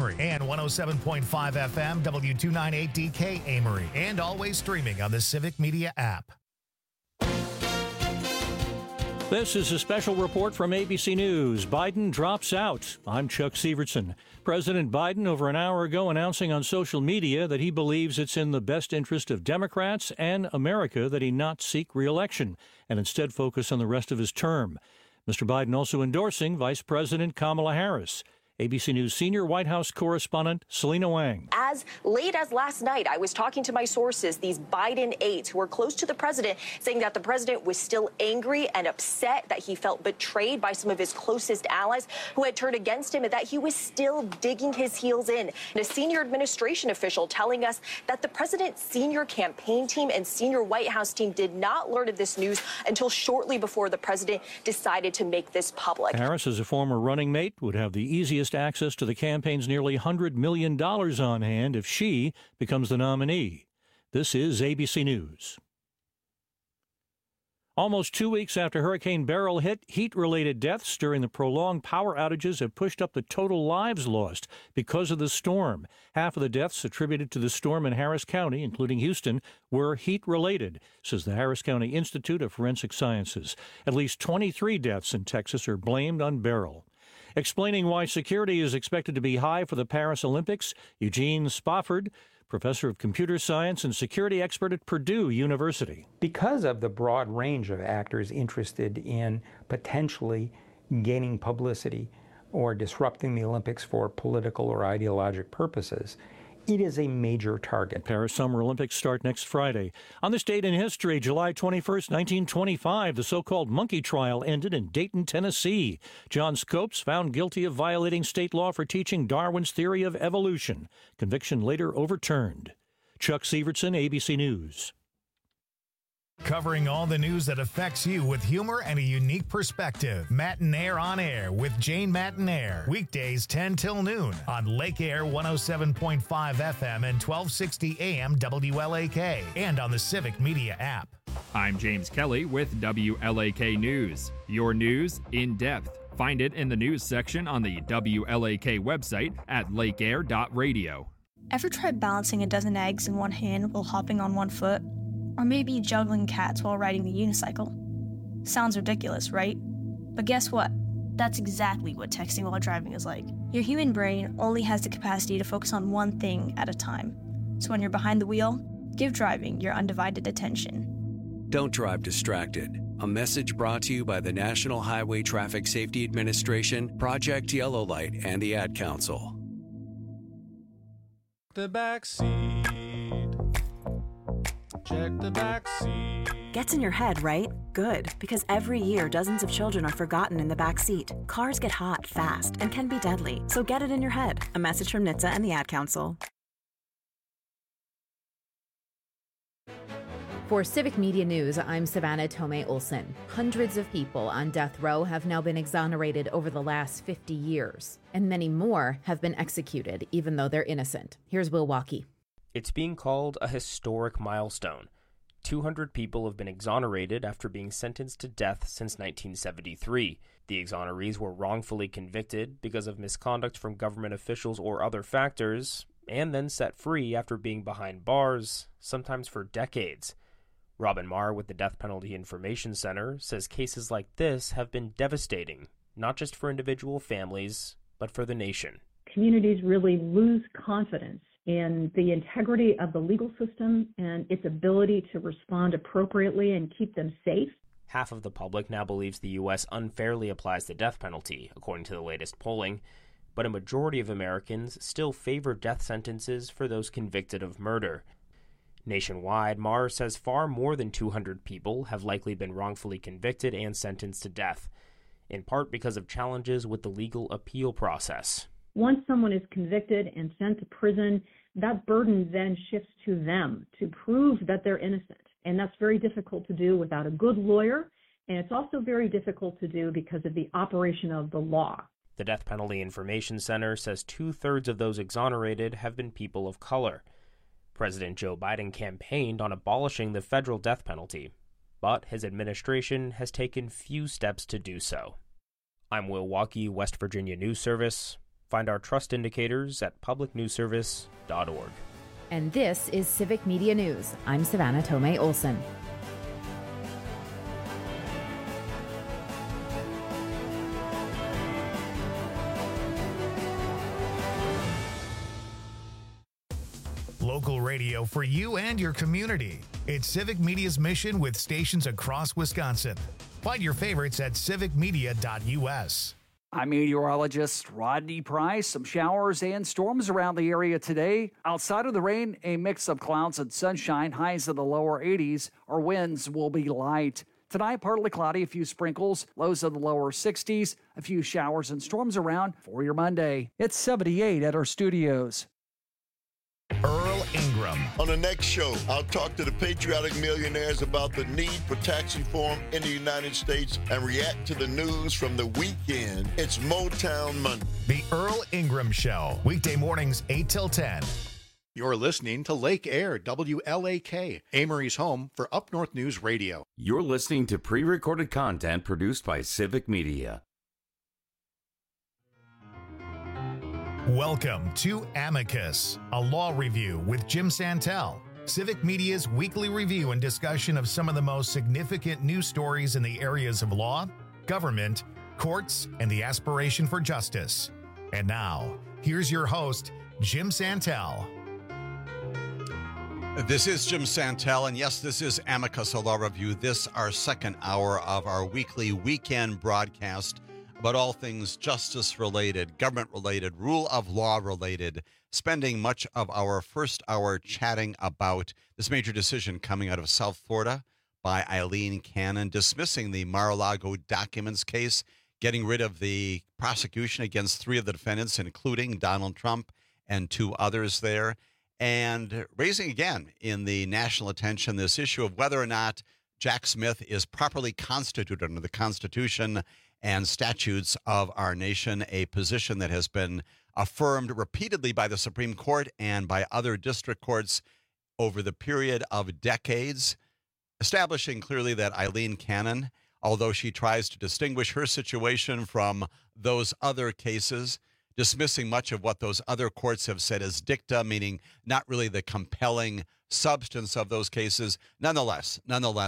Amory, and 107.5 FM W298DK Amory, and always streaming on the Civic Media app. This is a special report from ABC News. Biden drops out. I'm Chuck Sievertson. President Biden, over an hour ago, announcing on social media that he believes it's in the best interest of Democrats and America that he not seek re-election and instead focus on the rest of his term. Mr. Biden also endorsing Vice President Kamala Harris. ABC News senior White House correspondent Selena Wang. As late as last night, I was talking to my sources, these Biden aides who are close to the president, saying that the president was still angry and upset, that he felt betrayed by some of his closest allies who had turned against him, and that he was still digging his heels in. And a senior administration official telling us that the president's senior campaign team and senior White House team did not learn of this news until shortly before the president decided to make this public. Harris, as a former running mate, would have the easiest access to the campaign's nearly $100 million on hand if she becomes the nominee. This is ABC News. Almost 2 weeks after Hurricane Beryl hit, heat-related deaths during the prolonged power outages have pushed up the total lives lost because of the storm. Half of the deaths attributed to the storm in Harris County, including Houston, were heat-related, says the Harris County Institute of Forensic Sciences. At least 23 deaths in Texas are blamed on Beryl. Explaining why security is expected to be high for the Paris Olympics, Eugene Spofford, professor of computer science and security expert at Purdue University. Because of the broad range of actors interested in potentially gaining publicity or disrupting the Olympics for political or ideologic purposes, it is a major target. Paris Summer Olympics start next Friday. On this date in history, July 21st, 1925, the so-called monkey trial ended in Dayton, Tennessee. John Scopes found guilty of violating state law for teaching Darwin's theory of evolution. Conviction later overturned. Chuck Sievertson, ABC News. Covering all the news that affects you with humor and a unique perspective. Matinaire on Air with Jane Matinaire. Weekdays 10 till noon on Lake Air 107.5 FM and 1260 AM WLAK and on the Civic Media app. I'm James Kelly with WLAK News. Your news in depth. Find it in the news section on the WLAK website at lakeair.radio. Ever tried balancing a dozen eggs in one hand while hopping on one foot? Or maybe juggling cats while riding the unicycle? Sounds ridiculous, right? But guess what? That's exactly what texting while driving is like. Your human brain only has the capacity to focus on one thing at a time. So when you're behind the wheel, give driving your undivided attention. Don't drive distracted. A message brought to you by the National Highway Traffic Safety Administration, Project Yellow Light, and the Ad Council. The backseat. Check the backseat. Gets in your head, right? Good, because every year dozens of children are forgotten in the back seat. Cars get hot fast and can be deadly, so get it in your head. A message from NHTSA and the Ad Council. For Civic Media News, I'm Savannah Tomei Olson. Hundreds of people on death row have now been exonerated over the last 50 years, and many more have been executed, even though they're innocent. Here's Will Walkie. It's being called a historic milestone. 200 people have been exonerated after being sentenced to death since 1973. The exonerees were wrongfully convicted because of misconduct from government officials or other factors, and then set free after being behind bars, sometimes for decades. Robin Marr with the Death Penalty Information Center says cases like this have been devastating, not just for individual families, but for the nation. Communities really lose confidence in the integrity of the legal system and its ability to respond appropriately and keep them safe. Half of the public now believes the U.S. unfairly applies the death penalty, according to the latest polling, but a majority of Americans still favor death sentences for those convicted of murder. Nationwide, Marr says far more than 200 people have likely been wrongfully convicted and sentenced to death, in part because of challenges with the legal appeal process. Once someone is convicted and sent to prison, that burden then shifts to them to prove that they're innocent. And that's very difficult to do without a good lawyer. And it's also very difficult to do because of the operation of the law. The Death Penalty Information Center says 2/3 of those exonerated have been people of color. President Joe Biden campaigned on abolishing the federal death penalty, but his administration has taken few steps to do so. I'm Will Walkie, West Virginia News Service, Find our trust indicators at publicnewsservice.org. And this is Civic Media News. I'm Savannah Tomei Olson. Local radio for you and your community. It's Civic Media's mission with stations across Wisconsin. Find your favorites at civicmedia.us. I'm meteorologist Rodney Price. Some showers and storms around the area today. Outside of the rain, a mix of clouds and sunshine, highs in the lower 80s. Our winds will be light. Tonight, partly cloudy, a few sprinkles, lows in the lower 60s, a few showers and storms around for your Monday. It's 78 at our studios. Earl Ingram. On the next show, I'll talk to the patriotic millionaires about the need for tax reform in the United States and react to the news from the weekend. It's Motown Monday. The Earl Ingram Show. Weekday mornings 8 till 10. You're listening to Lake Air, WLAK, Amory's home for Up North News Radio. You're listening to pre-recorded content produced by Civic Media. Welcome to Amicus, a law review with Jim Santel, Civic Media's weekly review and discussion of some of the most significant news stories in the areas of law, government, courts, and the aspiration for justice. And now, here's your host, Jim Santel. This is Jim Santel, and yes, this is Amicus, a law review. This our second hour of our weekly weekend broadcast about all things justice-related, government-related, rule of law-related, spending much of our first hour chatting about this major decision coming out of South Florida by Eileen Cannon, dismissing the Mar-a-Lago documents case, getting rid of the prosecution against three of the defendants, including Donald Trump and two others there, and raising again in the national attention this issue of whether or not Jack Smith is properly constituted under the Constitution and statutes of our nation, a position that has been affirmed repeatedly by the Supreme Court and by other district courts over the period of decades, establishing clearly that Eileen Cannon, although she tries to distinguish her situation from those other cases, dismissing much of what those other courts have said as dicta, meaning not really the compelling substance of those cases, nonetheless,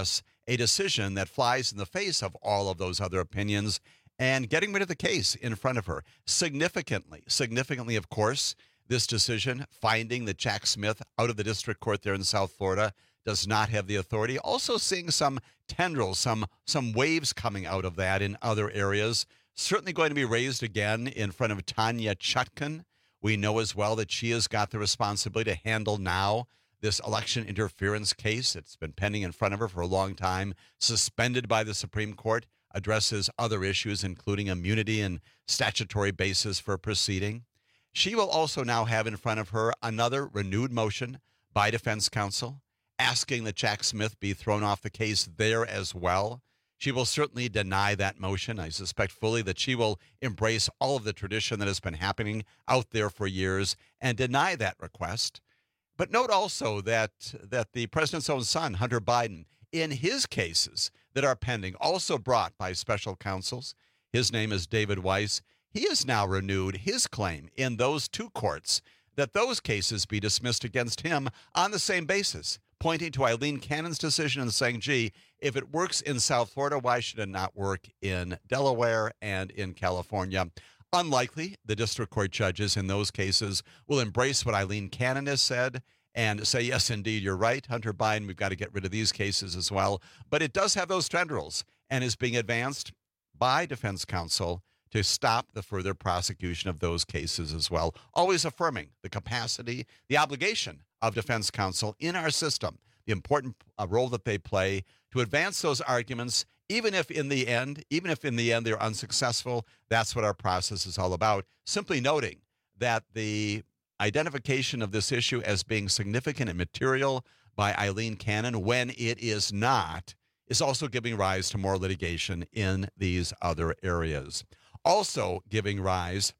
a decision that flies in the face of all of those other opinions and getting rid of the case in front of her. Significantly, of course, this decision finding that Jack Smith out of the district court there in South Florida does not have the authority. Also seeing some tendrils, some waves coming out of that in other areas. Certainly going to be raised again in front of Tanya Chutkan. We know as well that she has got the responsibility to handle now this election interference case. It's been pending in front of her for a long time, suspended by the Supreme Court, addresses other issues, including immunity and statutory basis for proceeding. She will also now have in front of her another renewed motion by defense counsel, asking that Jack Smith be thrown off the case there as well. She will certainly deny that motion. I suspect fully that she will embrace all of the tradition that has been happening out there for years and deny that request. But note also that the president's own son, Hunter Biden, in his cases that are pending, also brought by special counsels, his name is David Weiss, he has now renewed his claim in those two courts that those cases be dismissed against him on the same basis, pointing to Eileen Cannon's decision and saying, gee, if it works in South Florida, why should it not work in Delaware and in California? Unlikely the district court judges in those cases will embrace what Eileen Cannon has said and say, yes, indeed, you're right, Hunter Biden, we've got to get rid of these cases as well. But it does have those tendrils and is being advanced by defense counsel to stop the further prosecution of those cases as well, always affirming the capacity, the obligation of defense counsel in our system, the important role that they play to advance those arguments, even if in the end they're unsuccessful. That's what our process is all about. Simply noting that the identification of this issue as being significant and material by Eileen Cannon, when it is not, is also giving rise to more litigation in these other areas. Also giving rise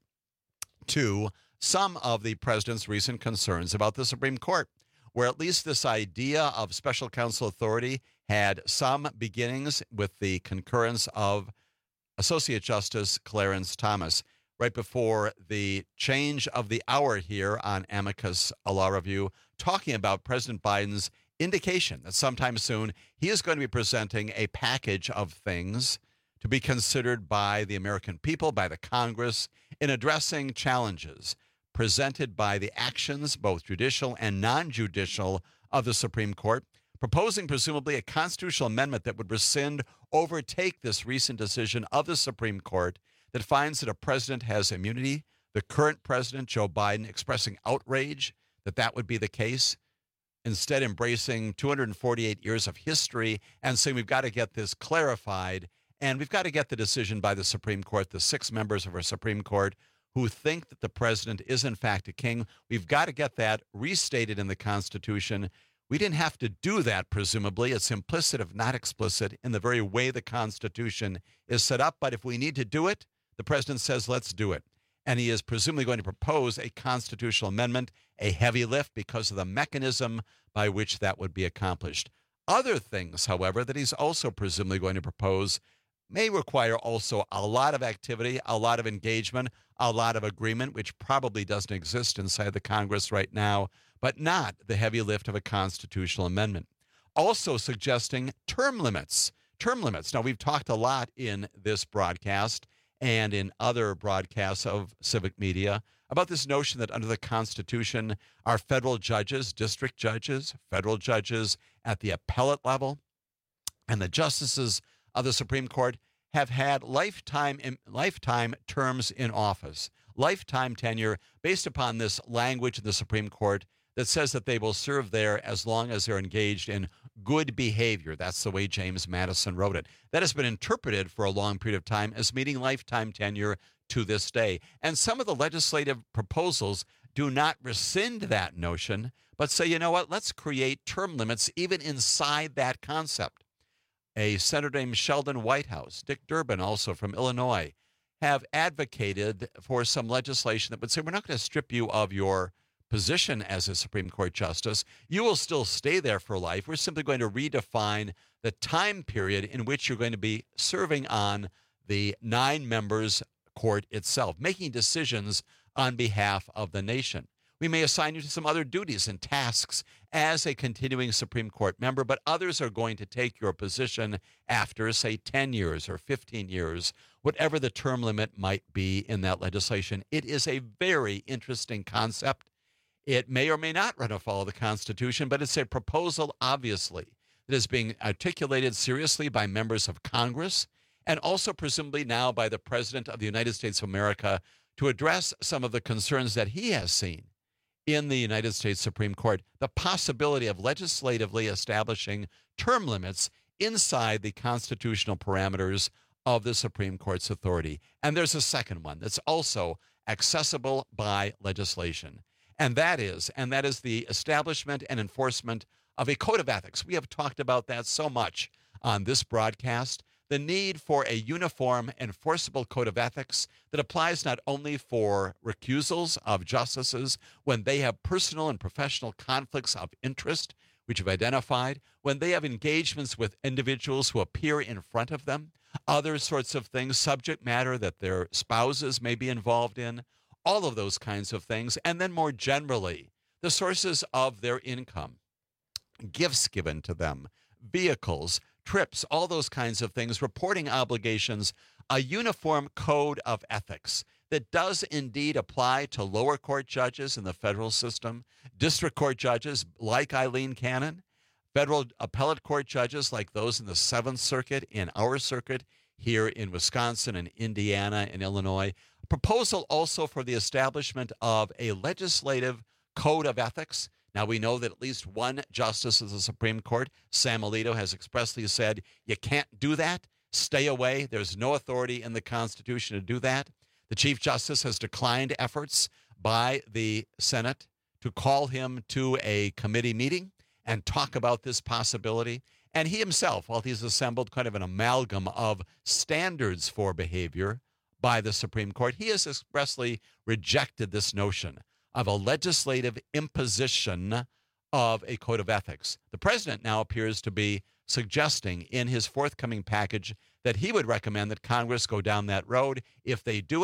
to some of the president's recent concerns about the Supreme Court, where at least this idea of special counsel authority had some beginnings with the concurrence of Associate Justice Clarence Thomas. right before the change of the hour here on Amicus Law Review, talking about President Biden's indication that sometime soon he is going to be presenting a package of things to be considered by the American people, by the Congress, in addressing challenges presented by the actions, both judicial and non-judicial, of the Supreme Court, proposing presumably a constitutional amendment that would rescind, overtake this recent decision of the Supreme Court that finds that a president has immunity. The current president, Joe Biden, expressing outrage that that would be the case, instead embracing 248 years of history and saying we've got to get this clarified, and we've got to get the decision by the Supreme Court, the 6 members of our Supreme Court who think that the president is in fact a king. We've got to get that restated in the Constitution. We didn't have to do that, presumably. It's implicit, if not explicit, in the very way the Constitution is set up. But if we need to do it, the president says, let's do it. And he is presumably going to propose a constitutional amendment, a heavy lift because of the mechanism by which that would be accomplished. Other things, however, that he's also presumably going to propose may require also a lot of activity, a lot of engagement, a lot of agreement, which probably doesn't exist inside the Congress right now, but not the heavy lift of a constitutional amendment. Also suggesting term limits. Term limits. Now, we've talked a lot in this broadcast and in other broadcasts of civic media about this notion that under the Constitution, our federal judges, district judges, federal judges at the appellate level, and the justices of the Supreme Court have had lifetime terms in office, lifetime tenure based upon this language in the Supreme Court that says that they will serve there as long as they're engaged in good behavior. That's the way James Madison wrote it. That has been interpreted for a long period of time as meaning lifetime tenure to this day. And some of the legislative proposals do not rescind that notion, but say, you know what, let's create term limits even inside that concept. A senator named Sheldon Whitehouse, Dick Durbin, also from Illinois, have advocated for some legislation that would say we're not going to strip you of your position as a Supreme Court justice. You will still stay there for life. We're simply going to redefine the time period in which you're going to be serving on the 9 members court itself, making decisions on behalf of the nation. We may assign you to some other duties and tasks as a continuing Supreme Court member, but others are going to take your position after, say, 10 years or 15 years, whatever the term limit might be in that legislation. It is a very interesting concept. It may or may not run afoul of the Constitution, but it's a proposal, obviously, that is being articulated seriously by members of Congress and also presumably now by the President of the United States of America to address some of the concerns that he has seen in the United States Supreme Court, the possibility of legislatively establishing term limits inside the constitutional parameters of the Supreme Court's authority. And there's a second one that's also accessible by legislation. And that is the establishment and enforcement of a code of ethics. We have talked about that so much on this broadcast. The need for a uniform, enforceable code of ethics that applies not only for recusals of justices when they have personal and professional conflicts of interest, which have identified, when they have engagements with individuals who appear in front of them, other sorts of things, subject matter that their spouses may be involved in, all of those kinds of things, and then more generally, the sources of their income, gifts given to them, vehicles, trips, all those kinds of things, reporting obligations, a uniform code of ethics that does indeed apply to lower court judges in the federal system, district court judges like Eileen Cannon, federal appellate court judges like those in the 7th Circuit, in our circuit here in Wisconsin and Indiana and Illinois. Proposal also for the establishment of a legislative code of ethics. Now, we know that at least one justice of the Supreme Court, Sam Alito, has expressly said, you can't do that. Stay away. There's no authority in the Constitution to do that. The Chief Justice has declined efforts by the Senate to call him to a committee meeting and talk about this possibility. And he himself, while he's assembled kind of an amalgam of standards for behavior by the Supreme Court, he has expressly rejected this notion of a legislative imposition of a code of ethics. The president now appears to be suggesting in his forthcoming package that he would recommend that Congress go down that road. If they do it,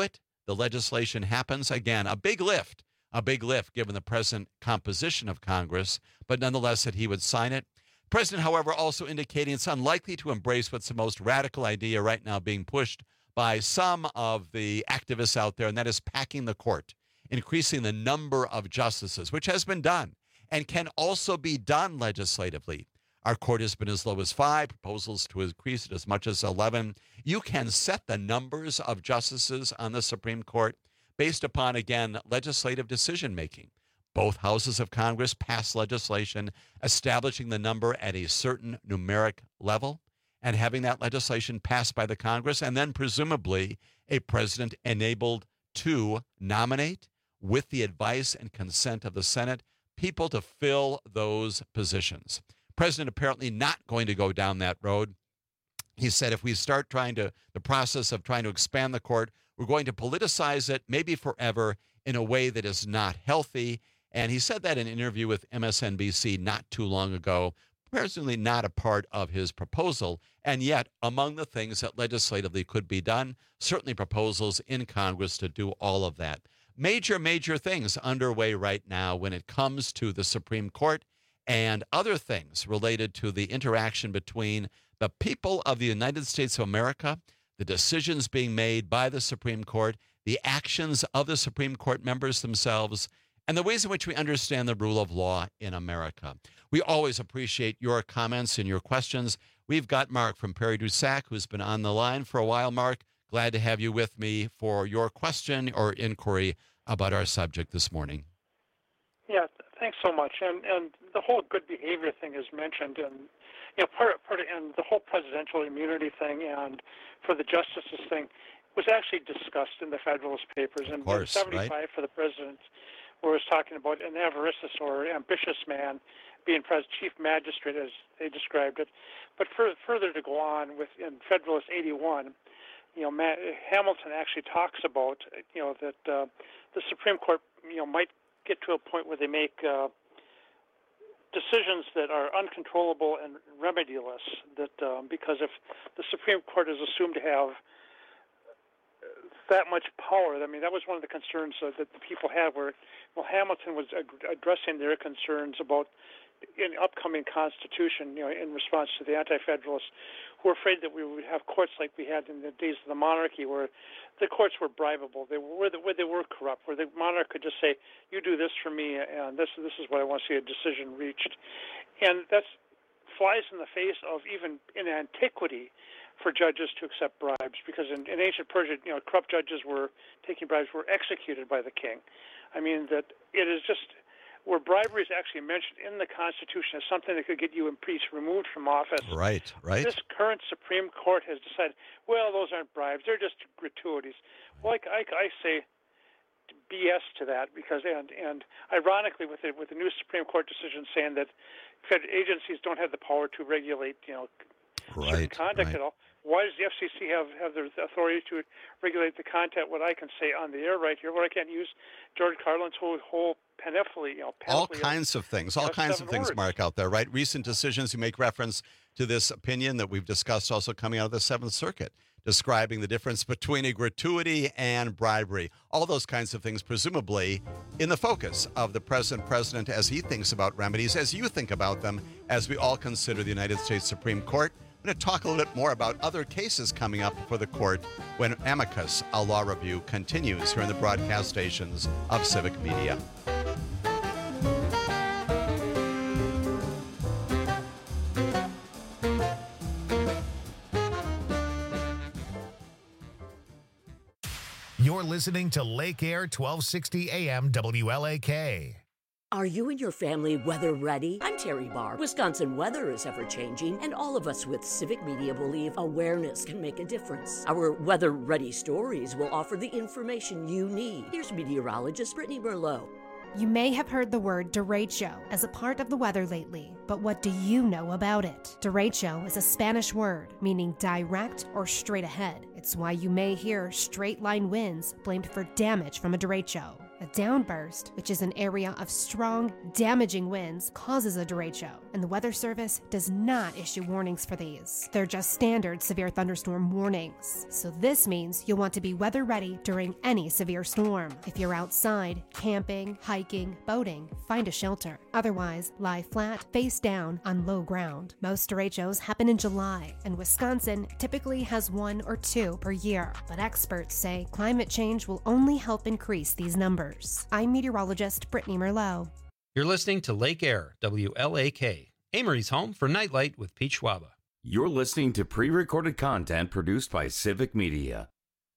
the legislation happens. Again, a big lift given the present composition of Congress, but nonetheless that he would sign it. The president, however, also indicating it's unlikely to embrace what's the most radical idea right now being pushed by some of the activists out there, and that is packing the court, increasing the number of justices, which has been done and can also be done legislatively. Our court has been as low as 5, proposals to increase it as much as 11. You can set the numbers of justices on the Supreme Court based upon, again, legislative decision-making. Both houses of Congress pass legislation establishing the number at a certain numeric level and having that legislation passed by the Congress, and then presumably a president enabled to nominate, with the advice and consent of the Senate, people to fill those positions. President apparently not going to go down that road. He said if we start the process of trying to expand the court, we're going to politicize it, maybe forever, in a way that is not healthy. And he said that in an interview with MSNBC not too long ago, presumably not a part of his proposal. And yet, among the things that legislatively could be done, certainly proposals in Congress to do all of that. Major, major things underway right now when it comes to the Supreme Court and other things related to the interaction between the people of the United States of America, the decisions being made by the Supreme Court, the actions of the Supreme Court members themselves, and the ways in which we understand the rule of law in America. We always appreciate your comments and your questions. We've got Mark from Prairie du Sac, who's been on the line for a while. Mark, glad to have you with me for your question or inquiry about our subject this morning. Yeah, thanks so much. And the whole good behavior thing is mentioned, and part of and the whole presidential immunity thing and for the justices thing was actually discussed in the Federalist Papers. And 75 right? For the president, where it was talking about an avaricious or ambitious man being chief magistrate, as they described it. But further to go on with in Federalist 81, Hamilton actually talks about that the Supreme Court might get to a point where they make decisions that are uncontrollable and remedialess. That because if the Supreme Court is assumed to have that much power, I mean, that was one of the concerns that the people had. Hamilton was addressing their concerns about in upcoming Constitution, in response to the Anti-Federalists, who were afraid that we would have courts like we had in the days of the monarchy, where the courts were bribable, where they were corrupt, where the monarch could just say, "You do this for me, and this is what I want to see a decision reached," and that flies in the face of even in antiquity for judges to accept bribes, because in ancient Persia, corrupt judges were taking bribes were executed by the king. I mean that it is just. Where bribery is actually mentioned in the Constitution as something that could get you impeached, removed from office. Right. This current Supreme Court has decided, well, those aren't bribes; they're just gratuities. Well, I say BS to that, because and ironically, with the new Supreme Court decision saying that federal agencies don't have the power to regulate, certain conduct at all. Why does the FCC have the authority to regulate the content? What I can say on the air right here, where I can't use George Carlin's whole panoply, all kinds of things, words. Mark, out there, right? Recent decisions, you make reference to this opinion that we've discussed also coming out of the Seventh Circuit, describing the difference between a gratuity and bribery. All those kinds of things, presumably in the focus of the present president as he thinks about remedies, as you think about them, as we all consider the United States Supreme Court. I'm going to talk a little bit more about other cases coming up before the court when Amicus, a law review, continues here in the broadcast stations of Civic Media. You're listening to Lake Air 1260 AM WLAK. Are you and your family weather ready? I'm Terry Barr. Wisconsin weather is ever-changing, and all of us with Civic Media believe awareness can make a difference. Our Weather Ready stories will offer the information you need. Here's meteorologist Brittany Merlot. You may have heard the word derecho as a part of the weather lately, but what do you know about it? Derecho is a Spanish word meaning direct or straight ahead. It's why you may hear straight line winds blamed for damage from a derecho. A downburst, which is an area of strong, damaging winds, causes a derecho, and the Weather Service does not issue warnings for these. They're just standard severe thunderstorm warnings. So this means you'll want to be weather ready during any severe storm. If you're outside, camping, hiking, boating, find a shelter. Otherwise, lie flat, face down on low ground. Most derechos happen in July, and Wisconsin typically has 1 or 2 per year. But experts say climate change will only help increase these numbers. I'm meteorologist Brittany Merlot. You're listening to Lake Air, WLAK, Amory's home for Nightlight with Pete Schwaba. You're listening to pre-recorded content produced by Civic Media.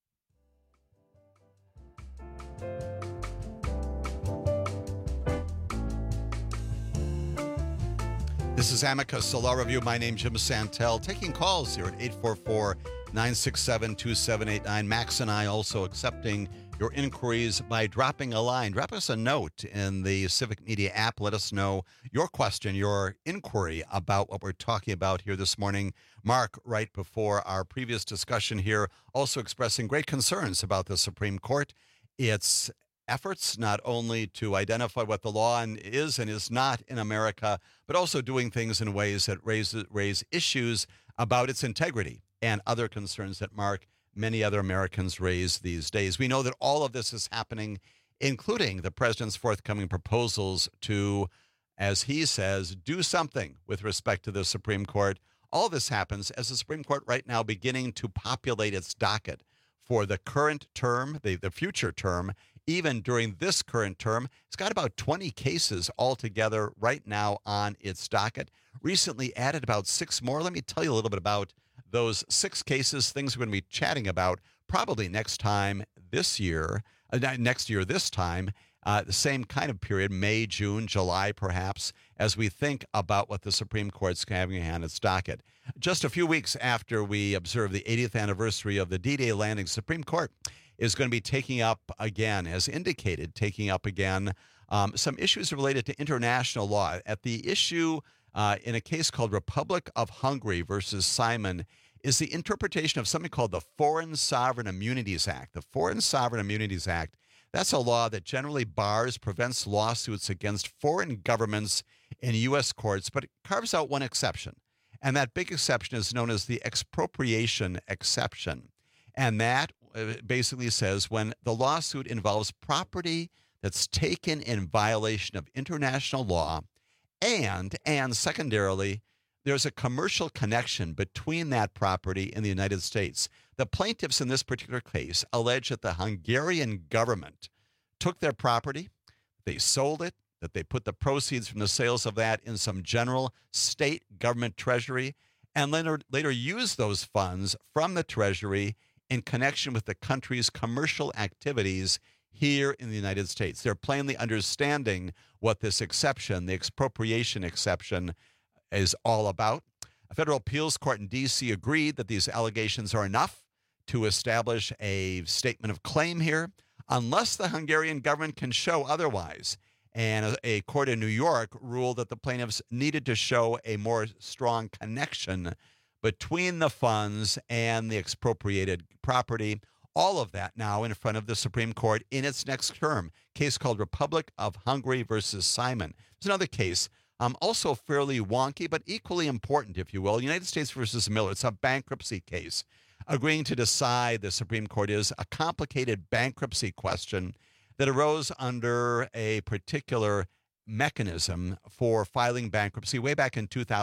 This is Amicus, a law review. My name's Jim Santel. Taking calls here at 844-967-2789. Max and I also accepting your inquiries by dropping a line. Drop us a note in the Civic Media app. Let us know your question, your inquiry about what we're talking about here this morning. Mark, right before our previous discussion here, also expressing great concerns about the Supreme Court. Its efforts not only to identify what the law is and is not in America, but also doing things in ways that raise issues about its integrity and other concerns that, Mark, many other Americans raise these days. We know that all of this is happening, including the president's forthcoming proposals to, as he says, do something with respect to the Supreme Court. All this happens as the Supreme Court right now beginning to populate its docket for the current term, the future term. Even during this current term, it's got about 20 cases altogether right now on its docket. Recently added about 6 more. Let me tell you a little bit about those 6 cases, things we're going to be chatting about probably next year this time, the same kind of period, May, June, July, perhaps, as we think about what the Supreme Court's having on its docket. Just a few weeks after we observe the 80th anniversary of the D-Day landing, Supreme Court is going to be taking up again, as indicated, some issues related to international law. At the issue in a case called Republic of Hungary versus Simon is the interpretation of something called the Foreign Sovereign Immunities Act. The Foreign Sovereign Immunities Act, that's a law that generally prevents lawsuits against foreign governments in U.S. courts, but it carves out one exception. And that big exception is known as the expropriation exception. And that basically says when the lawsuit involves property that's taken in violation of international law, and secondarily, there's a commercial connection between that property and the United States. The plaintiffs in this particular case allege that the Hungarian government took their property, they sold it, that they put the proceeds from the sales of that in some general state government treasury, and later used those funds from the treasury in connection with the country's commercial activities here in the United States. They're plainly understanding what this exception, the expropriation exception, is all about. A federal appeals court in D.C. agreed that these allegations are enough to establish a statement of claim here, unless the Hungarian government can show otherwise. And a court in New York ruled that the plaintiffs needed to show a more strong connection between the funds and the expropriated property. All of that now in front of the Supreme Court in its next term. Case called Republic of Hungary versus Simon. There's another case, also fairly wonky, but equally important, if you will. United States versus Miller. It's a bankruptcy case. Agreeing to decide, the Supreme Court is, a complicated bankruptcy question that arose under a particular mechanism for filing bankruptcy way back in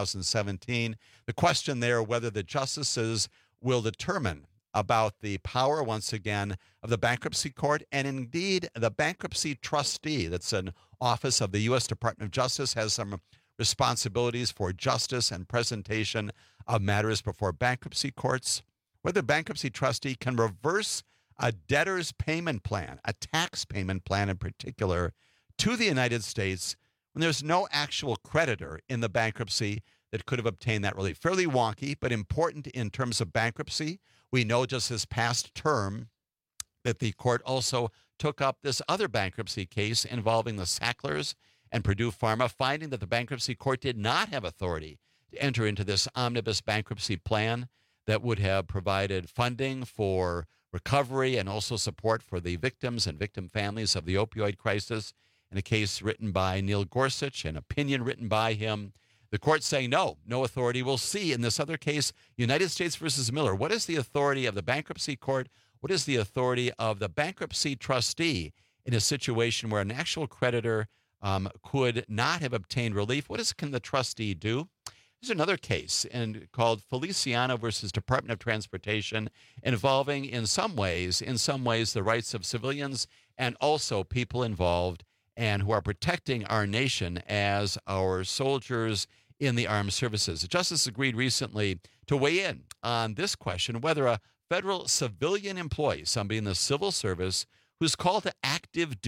2017. The question there, whether the justices will determine about the power, once again, of the bankruptcy court and indeed the bankruptcy trustee. That's an office of the U.S. Department of Justice, has some responsibilities for justice and presentation of matters before bankruptcy courts. Whether the bankruptcy trustee can reverse a debtor's payment plan, a tax payment plan in particular, to the United States when there's no actual creditor in the bankruptcy that could have obtained that relief. Fairly wonky, but important in terms of bankruptcy. We know just this past term that the court also took up this other bankruptcy case involving the Sacklers and Purdue Pharma, finding that the bankruptcy court did not have authority to enter into this omnibus bankruptcy plan that would have provided funding for recovery and also support for the victims and victim families of the opioid crisis, in a case written by Neil Gorsuch, an opinion written by him. The court saying no authority. We'll see in this other case, United States versus Miller. What is the authority of the bankruptcy court? What is the authority of the bankruptcy trustee in a situation where an actual creditor could not have obtained relief? Can the trustee do? There's another case called Feliciano versus Department of Transportation, involving in some ways the rights of civilians and also people involved and who are protecting our nation as our soldiers in the armed services. The justice agreed recently to weigh in on this question, whether a federal civilian employee, somebody in the civil service, who's called to active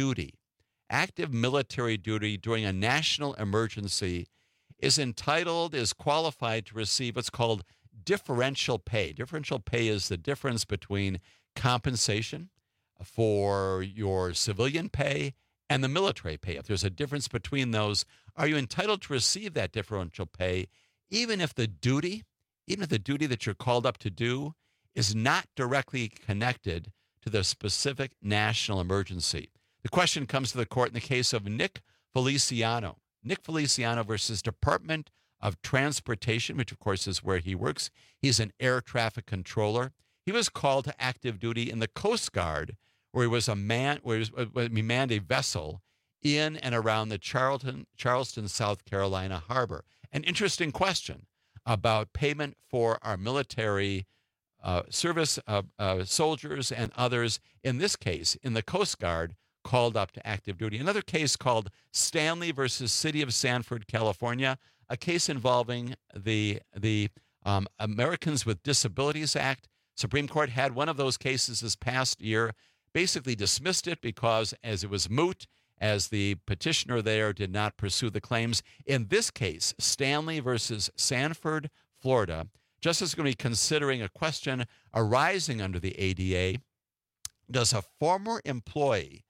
military duty during a national emergency, is qualified to receive what's called differential pay. Differential pay is the difference between compensation for your civilian pay and the military pay. If there's a difference between those, are you entitled to receive that differential pay, even if the duty that you're called up to do is not directly connected to the specific national emergency? The question comes to the court in the case of Nick Feliciano. Nick Feliciano versus Department of Transportation, which of course is where he works. He's an air traffic controller. He was called to active duty in the Coast Guard, where he manned a vessel in and around the Charleston, South Carolina harbor. An interesting question about payment for our military service soldiers and others, in this case, in the Coast Guard, called up to active duty. Another case called Stanley versus City of Sanford, California, a case involving the Americans with Disabilities Act. Supreme Court had one of those cases this past year, basically dismissed it because as it was moot, as the petitioner there did not pursue the claims. In this case, Stanley versus Sanford, Florida, justice is going to be considering a question arising under the ADA. Does a former employee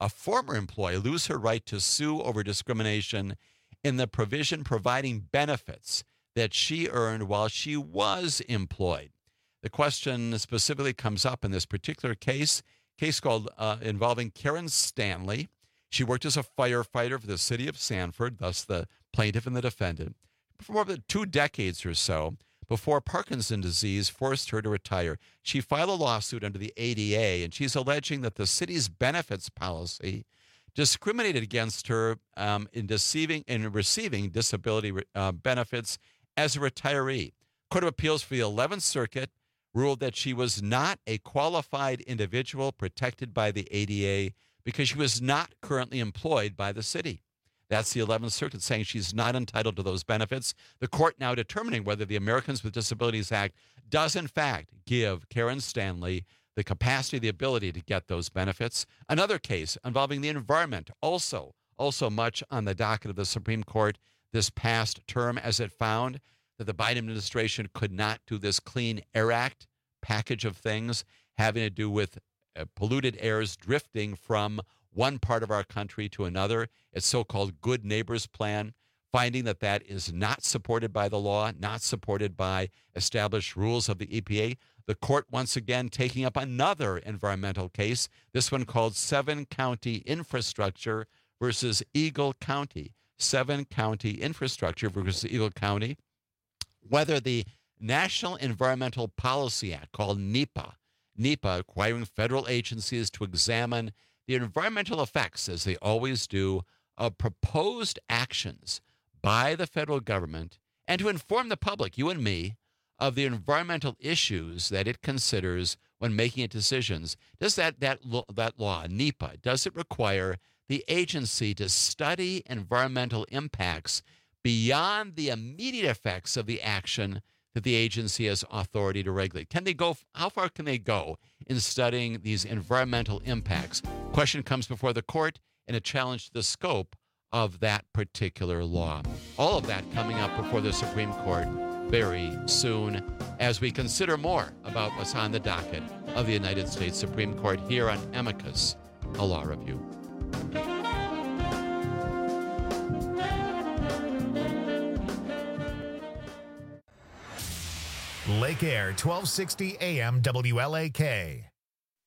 lose her right to sue over discrimination in the provision providing benefits that she earned while she was employed? The question specifically comes up in this particular case called involving Karen Stanley. She worked as a firefighter for the city of Sanford, thus the plaintiff and the defendant, for more than 2 decades or so before Parkinson's disease forced her to retire. She filed a lawsuit under the ADA, and she's alleging that the city's benefits policy discriminated against her in receiving disability benefits as a retiree. Court of Appeals for the 11th Circuit ruled that she was not a qualified individual protected by the ADA because she was not currently employed by the city. That's the 11th Circuit saying she's not entitled to those benefits. The court now determining whether the Americans with Disabilities Act does in fact give Karen Stanley the capacity, the ability to get those benefits. Another case involving the environment, also much on the docket of the Supreme Court this past term, as it found that the Biden administration could not do this Clean Air Act package of things having to do with polluted airs drifting from one part of our country to another. Its so-called Good Neighbors Plan, finding that that is not supported by the law, not supported by established rules of the EPA. The court once again taking up another environmental case, this one called 7-County Infrastructure versus Eagle County. 7-County Infrastructure versus Eagle County. Whether the National Environmental Policy Act, called NEPA, requiring federal agencies to examine the environmental effects, as they always do, of proposed actions by the federal government, and to inform the public, you and me, of the environmental issues that it considers when making its decisions. Does that law, NEPA, does it require the agency to study environmental impacts beyond the immediate effects of the action that the agency has authority to regulate? How far can they go in studying these environmental impacts? Question comes before the court and a challenge to the scope of that particular law. All of that coming up before the Supreme Court very soon as we consider more about what's on the docket of the United States Supreme Court here on Amicus, a law review. Lake Air, 1260 AM WLAK.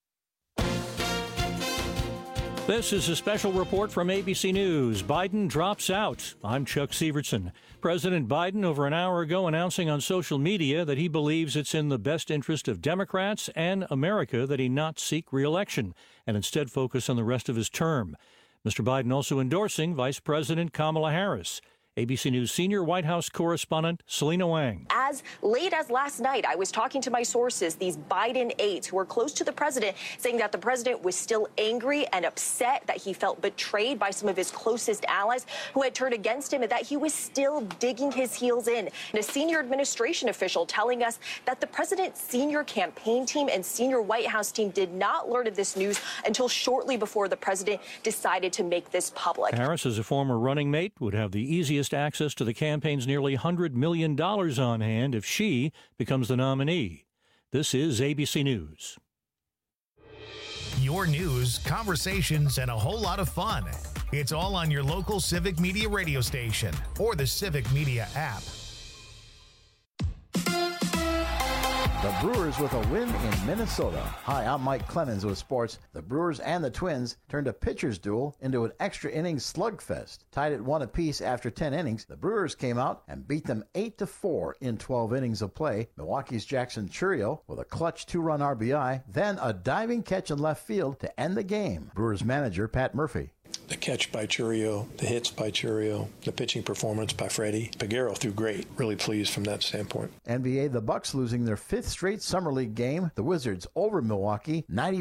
This is a special report from ABC News. Biden drops out. I'm Chuck Sievertson. President Biden, over an hour ago, announcing on social media that he believes it's in the best interest of Democrats and America that he not seek re-election and instead focus on the rest of his term. Mr. Biden also endorsing Vice President Kamala Harris. ABC News senior White House correspondent Selena Wang. As late as last night, I was talking to my sources, these Biden aides who are close to the president, saying that the president was still angry and upset, that he felt betrayed by some of his closest allies who had turned against him, and that he was still digging his heels in. And a senior administration official telling us that the president's senior campaign team and senior White House team did not learn of this news until shortly before the president decided to make this public. Harris, as a former running mate, would have the easiest access to the campaign's nearly $100 million on hand if she becomes the nominee. This is ABC News. Your news, conversations, and a whole lot of fun. It's all on your local Civic Media radio station or the Civic Media app. The Brewers with a win in Minnesota. Hi, I'm Mike Clemens with sports. The Brewers and the Twins turned a pitcher's duel into an extra innings slugfest. Tied at 1 apiece after 10 innings, the Brewers came out and beat them 8-4 in 12 innings of play. Milwaukee's Jackson Chourio with a clutch 2-run RBI, then a diving catch in left field to end the game. Brewers manager Pat Murphy. The catch by Chourio, the hits by Chourio, the pitching performance by Freddie. Peguero threw great. Really pleased from that standpoint. NBA, the Bucks losing their 5th straight Summer League game. The Wizards over Milwaukee,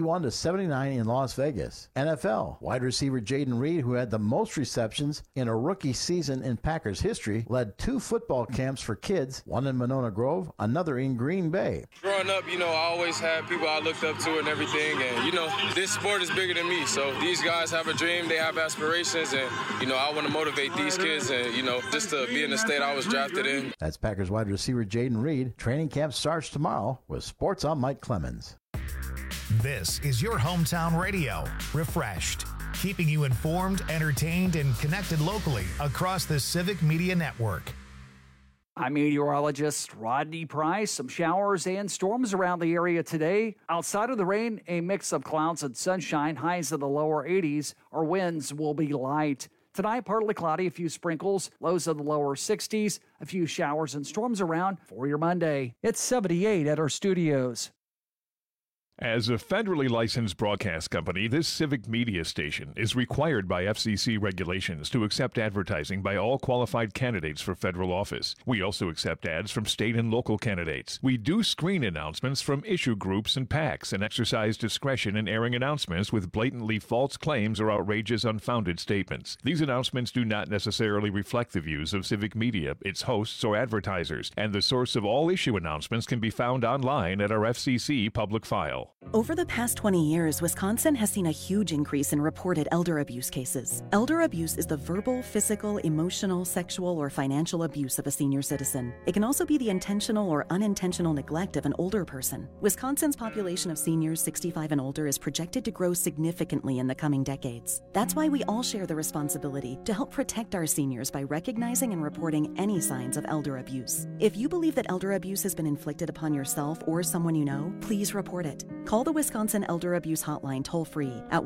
91-79 in Las Vegas. NFL, wide receiver Jaden Reed, who had the most receptions in a rookie season in Packers history, led 2 football camps for kids, one in Monona Grove, another in Green Bay. Growing up, I always had people I looked up to and everything. And, this sport is bigger than me. So these guys have a dream. They have aspirations, and I want to motivate these kids, and just to be in the state I was drafted in. That's Packers wide receiver Jaden Reed. Training camp starts tomorrow. With sports, I'm Mike Clemens. This is your hometown radio, refreshed, keeping you informed, entertained, and connected locally across the Civic Media Network. I'm meteorologist Rodney Price. Some showers and storms around the area today. Outside of the rain, a mix of clouds and sunshine, highs in the lower 80s. Our winds will be light. Tonight, partly cloudy, a few sprinkles, lows in the lower 60s, a few showers and storms around for your Monday. It's 78 at our studios. As a federally licensed broadcast company, this Civic Media station is required by FCC regulations to accept advertising by all qualified candidates for federal office. We also accept ads from state and local candidates. We do screen announcements from issue groups and PACs and exercise discretion in airing announcements with blatantly false claims or outrageous, unfounded statements. These announcements do not necessarily reflect the views of Civic Media, its hosts, or advertisers, and the source of all issue announcements can be found online at our FCC public file. Over the past 20 years, Wisconsin has seen a huge increase in reported elder abuse cases. Elder abuse is the verbal, physical, emotional, sexual, or financial abuse of a senior citizen. It can also be the intentional or unintentional neglect of an older person. Wisconsin's population of seniors 65 and older is projected to grow significantly in the coming decades. That's why we all share the responsibility to help protect our seniors by recognizing and reporting any signs of elder abuse. If you believe that elder abuse has been inflicted upon yourself or someone you know, please report it. Call the Wisconsin Elder Abuse Hotline toll-free at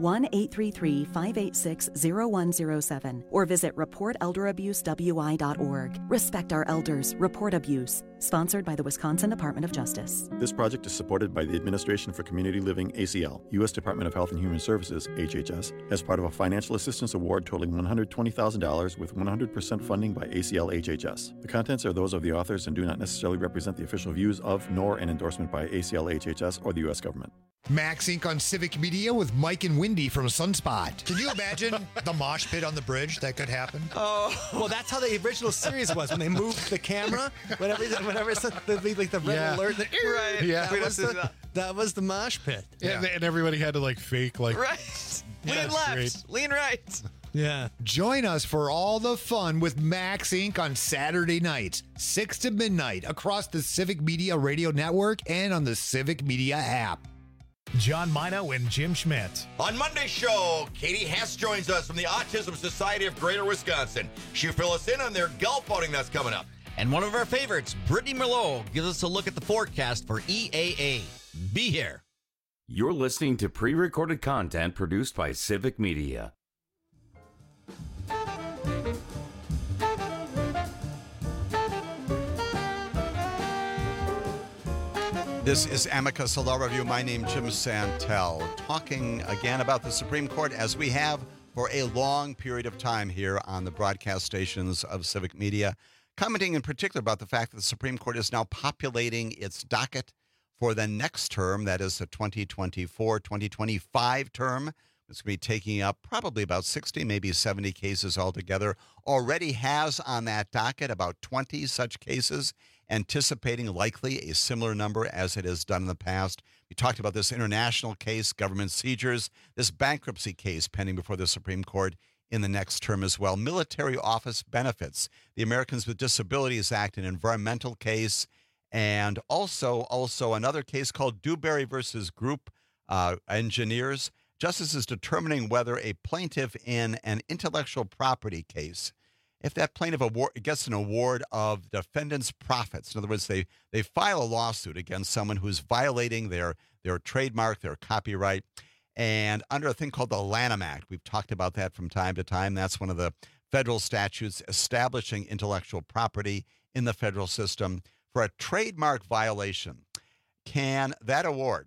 1-833-586-0107 or visit reportelderabusewI.org. Respect our elders. Report abuse. Sponsored by the Wisconsin Department of Justice. This project is supported by the Administration for Community Living, ACL, U.S. Department of Health and Human Services, HHS, as part of a financial assistance award totaling $120,000 with 100% funding by ACL HHS. The contents are those of the authors and do not necessarily represent the official views of, nor an endorsement by ACL HHS or the U.S. government. Max Inc. on Civic Media with Mike and Wendy from Sunspot. Can you imagine the mosh pit on the bridge that could happen? Oh, well, that's how the original series was when they moved the camera. Whenever it's the red alert. Right. Yeah. That was the mosh pit. Yeah. And everybody had to fake right. Lean left. Great. Lean right. Yeah. Join us for all the fun with Max Inc. on Saturday nights, 6 to midnight, across the Civic Media Radio Network and on the Civic Media app. John Mino and Jim Schmidt. On Monday's show, Katie Hess joins us from the Autism Society of Greater Wisconsin. She'll fill us in on their golf outing that's coming up. And one of our favorites, Brittany Merlot, gives us a look at the forecast for EAA. Be here. You're listening to pre-recorded content produced by Civic Media. This is Amicus Law Review. My name is Jim Santel, talking again about the Supreme Court as we have for a long period of time here on the broadcast stations of Civic Media, commenting in particular about the fact that the Supreme Court is now populating its docket for the next term, that is the 2024-2025 term. It's going to be taking up probably about 60, maybe 70 cases altogether. Already has on that docket about 20 such cases, anticipating likely a similar number as it has done in the past. We talked about this international case, government seizures, this bankruptcy case pending before the Supreme Court in the next term as well. Military office benefits, the Americans with Disabilities Act, an environmental case, and also another case called Dewberry versus Group Engineers. Justice is determining whether a plaintiff in an intellectual property case, if that plaintiff gets an award of defendant's profits, in other words, they file a lawsuit against someone who's violating their trademark, their copyright, and under a thing called the Lanham Act. We've talked about that from time to time. That's one of the federal statutes establishing intellectual property in the federal system. For a trademark violation, can that award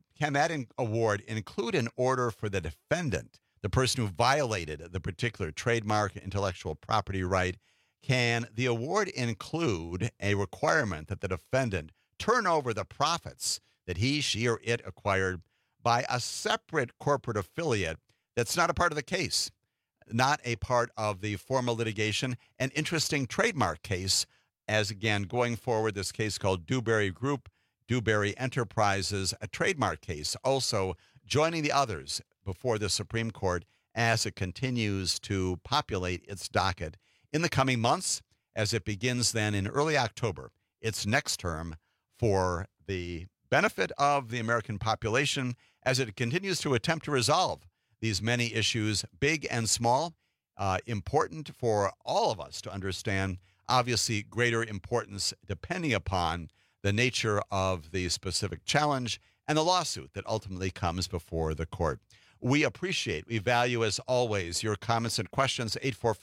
include an order for the defendant, the person who violated the particular trademark intellectual property right? Can the award include a requirement that the defendant turn over the profits that he, she, or it acquired by a separate corporate affiliate that's not a part of the case, not a part of the formal litigation? An interesting trademark case, as again, going forward, this case called Dewberry Group, Dewberry Enterprises, a trademark case, also joining the others before the Supreme Court as it continues to populate its docket in the coming months, as it begins then in early October, its next term, for the benefit of the American population as it continues to attempt to resolve these many issues, big and small, important for all of us to understand, obviously greater importance depending upon the nature of the specific challenge and the lawsuit that ultimately comes before the court. We appreciate, we value, as always, your comments and questions,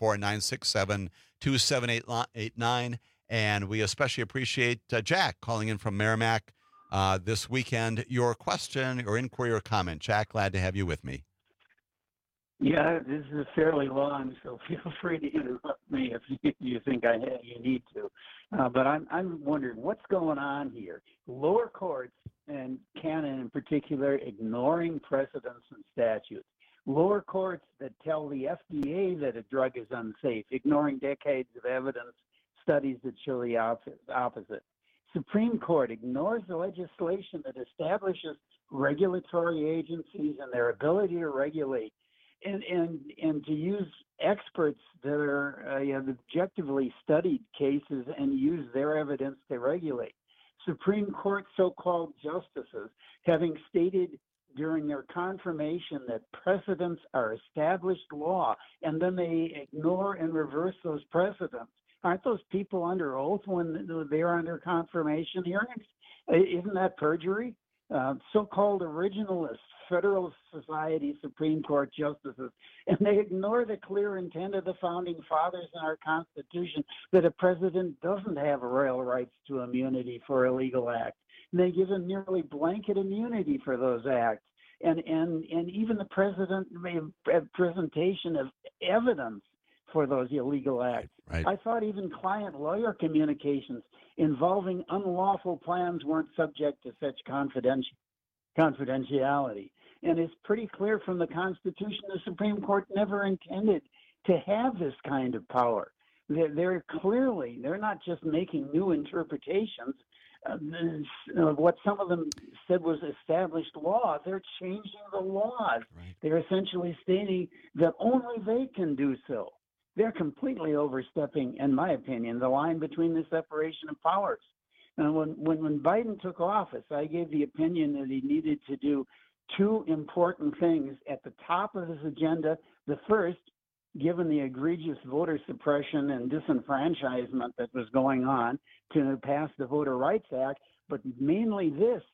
844-967-2789. And we especially appreciate Jack calling in from Merrimack this weekend. Your question or inquiry or comment. Jack, glad to have you with me. Yeah, this is fairly long, so feel free to interrupt me if you think you need to. But I'm wondering what's going on here. Lower courts, and Canada in particular, ignoring precedents and statutes. Lower courts that tell the FDA that a drug is unsafe, ignoring decades of evidence, studies that show the opposite. Supreme Court ignores the legislation that establishes regulatory agencies and their ability to regulate. And to use experts that are have objectively studied cases and use their evidence to regulate. Supreme Court so-called justices having stated during their confirmation that precedents are established law, and then they ignore and reverse those precedents. Aren't those people under oath when they're under confirmation hearings? Isn't that perjury? So-called originalists, Federal Society Supreme Court justices, and they ignore the clear intent of the founding fathers in our Constitution that a president doesn't have royal rights to immunity for illegal acts. And they give him nearly blanket immunity for those acts. And even the president made a presentation of evidence for those illegal acts. Right. I thought even client-lawyer communications involving unlawful plans weren't subject to such confidentiality. And it's pretty clear from the Constitution the Supreme Court never intended to have this kind of power. They're not just making new interpretations of what some of them said was established law. They're changing the laws. Right. They're essentially stating that only they can do so. They're completely overstepping, in my opinion, the line between the separation of powers. And when Biden took office, I gave the opinion that he needed to do two important things at the top of his agenda. The first, given the egregious voter suppression and disenfranchisement that was going on, to pass the Voter Rights Act, but mainly this,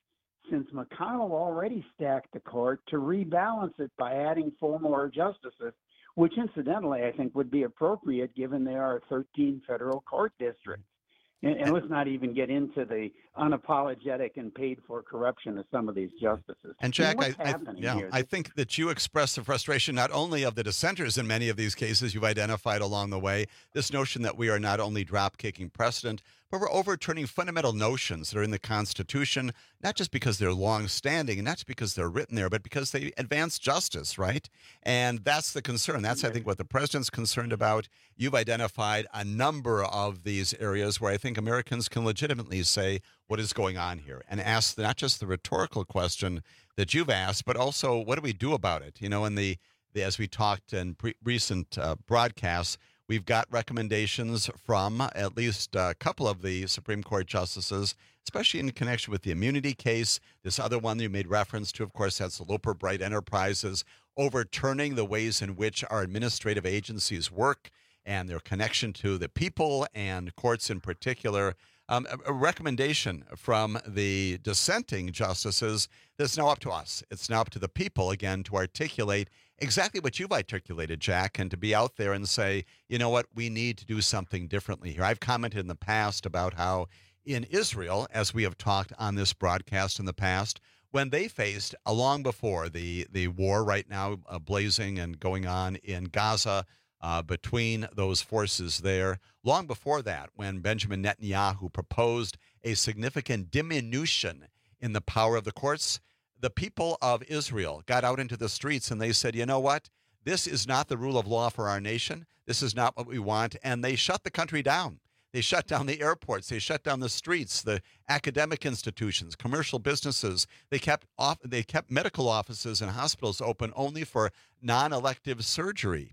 since McConnell already stacked the court to rebalance it by adding 4 more justices, which incidentally I think would be appropriate given there are 13 federal court districts. And let's not even get into the unapologetic and paid-for corruption of some of these justices. And Jack, what's happening here? I think that you express the frustration not only of the dissenters in many of these cases you've identified along the way, this notion that we are not only drop-kicking precedent, but we're overturning fundamental notions that are in the Constitution, not just because they're long-standing and not just because they're written there, but because they advance justice, right? And that's the concern. That's, I think, what the president's concerned about. You've identified a number of these areas where I think Americans can legitimately say, what is going on here? And ask not just the rhetorical question that you've asked, but also, what do we do about it? You know, in the as we talked in recent broadcasts, we've got recommendations from at least a couple of the Supreme Court justices, especially in connection with the immunity case. This other one that you made reference to, of course, that's the Loper Bright Enterprises, overturning the ways in which our administrative agencies work and their connection to the people and courts in particular. A recommendation from the dissenting justices that's now up to us. It's now up to the people, again, to articulate exactly what you've articulated, Jack, and to be out there and say, you know what, we need to do something differently here. I've commented in the past about how in Israel, as we have talked on this broadcast in the past, when they faced, long before the war right now blazing and going on in Gaza, between those forces there. Long before that, when Benjamin Netanyahu proposed a significant diminution in the power of the courts, the people of Israel got out into the streets and they said, you know what? This is not the rule of law for our nation. This is not what we want. And they shut the country down. They shut down the airports. They shut down the streets, the academic institutions, commercial businesses. They kept medical offices and hospitals open only for non-elective surgery.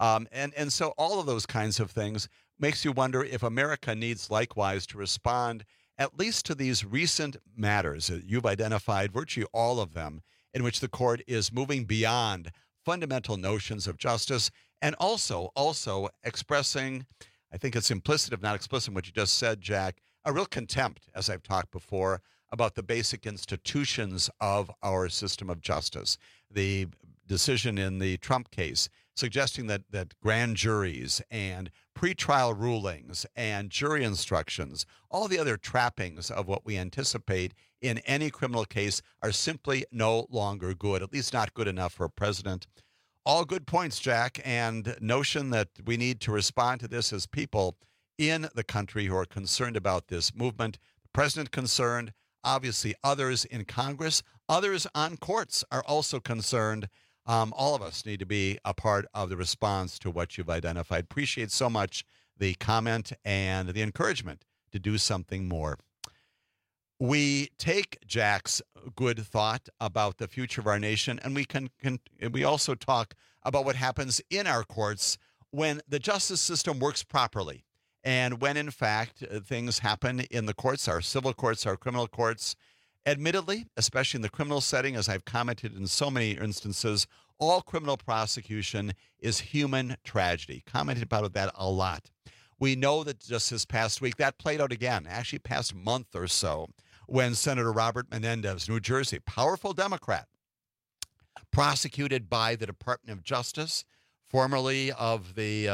And so all of those kinds of things makes you wonder if America needs likewise to respond at least to these recent matters. You've identified virtually all of them in which the court is moving beyond fundamental notions of justice and also expressing, I think it's implicit, if not explicit, in what you just said, Jack, a real contempt, as I've talked before, about the basic institutions of our system of justice. The decision in the Trump case suggesting that grand juries and pretrial rulings and jury instructions, all the other trappings of what we anticipate in any criminal case are simply no longer good, at least not good enough for a president. All good points, Jack, and notion that we need to respond to this as people in the country who are concerned about this movement. The president concerned, obviously others in Congress, others on courts are also concerned. All of us need to be a part of the response to what you've identified. Appreciate so much the comment and the encouragement to do something more. We take Jack's good thought about the future of our nation, and we also talk about what happens in our courts when the justice system works properly, and when, in fact, things happen in the courts, our civil courts, our criminal courts. Admittedly, especially in the criminal setting, as I've commented in so many instances, all criminal prosecution is human tragedy. Commented about that a lot. We know that just this past week, that played out again, actually past month or so, when Senator Robert Menendez, New Jersey, powerful Democrat, prosecuted by the Department of Justice, formerly of the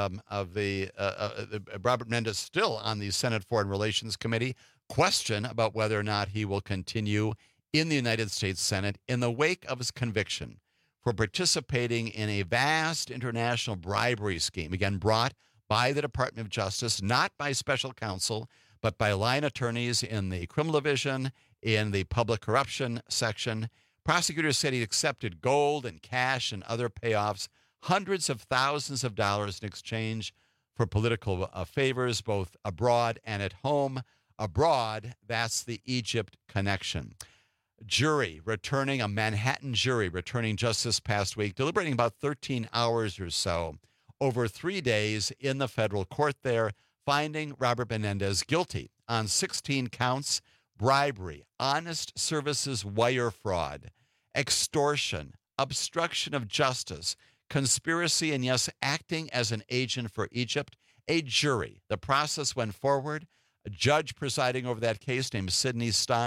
Robert Menendez, still on the Senate Foreign Relations Committee, question about whether or not he will continue in the United States Senate in the wake of his conviction for participating in a vast international bribery scheme, again, brought by the Department of Justice, not by special counsel, but by line attorneys in the criminal division, in the public corruption section. Prosecutors said he accepted gold and cash and other payoffs, hundreds of thousands of dollars in exchange for political favors, both abroad and at home. Abroad, that's the Egypt connection. A Manhattan jury returning just this past week, deliberating about 13 hours or so over 3 days in the federal court there, finding Robert Menendez guilty on 16 counts: bribery, honest services wire fraud, extortion, obstruction of justice, conspiracy, and yes, acting as an agent for Egypt. A jury. The process went forward. A judge presiding over that case named Sidney Stein,